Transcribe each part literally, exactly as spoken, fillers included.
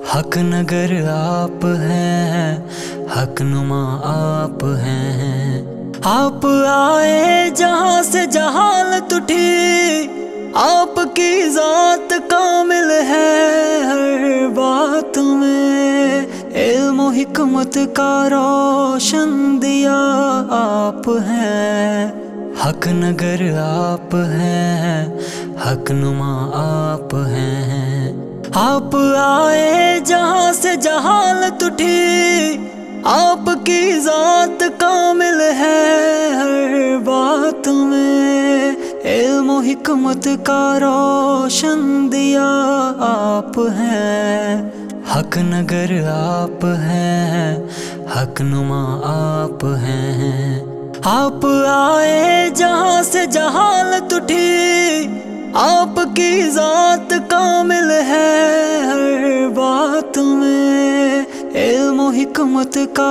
حق نگر آپ ہیں، حق نما آپ ہیں۔ آپ آئے جہاں سے جہالت اٹھی، آپ کی ذات کامل ہے ہر بات میں۔ علم و حکمت کا روشن دیا آپ ہیں، حق نگر آپ ہیں، حق نما آپ ہیں۔ آپ آئے جہاں سے جہالت اٹھی، آپ کی ذات کامل ہے ہر بات میں۔ علم و حکمت کا روشن دیا آپ ہیں، حق نگر آپ ہیں، حق نما آپ ہیں۔ آپ آئے جہاں سے جہالت اٹھی، آپ کی ذات کامل ہے ہر بات میں۔ علم و حکمت کا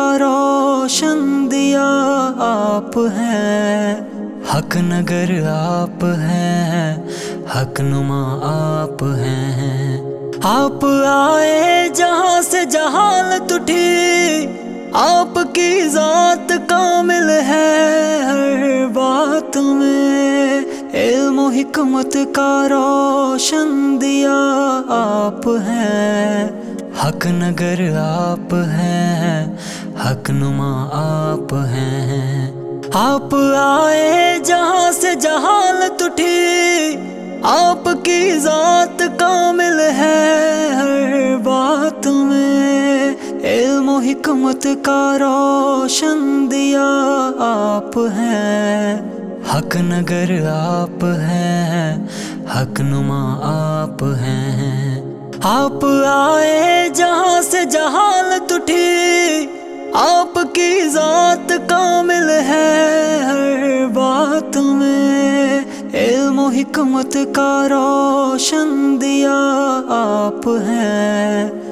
روشن دیا آپ ہیں، حق نگر آپ ہیں، حق نما آپ ہیں۔ آپ آئے جہاں سے جہالت اٹھی، آپ کی ذات کامل ہے ہر بات میں۔ علم و حکمت کا روشن دیا آپ ہیں، حق نگر آپ ہیں، حق نما آپ ہیں۔ آپ آئے جہاں سے جہالت اٹھی، آپ کی ذات کامل ہے ہر بات میں۔ علم و حکمت کا روشن دیا آپ ہیں، حق نگر آپ ہیں، حق نما آپ ہیں۔ آپ آئے جہاں سے جہالت اٹھی، آپ کی ذات کامل ہے ہر بات میں۔ علم و حکمت کا روشن دیا آپ ہیں۔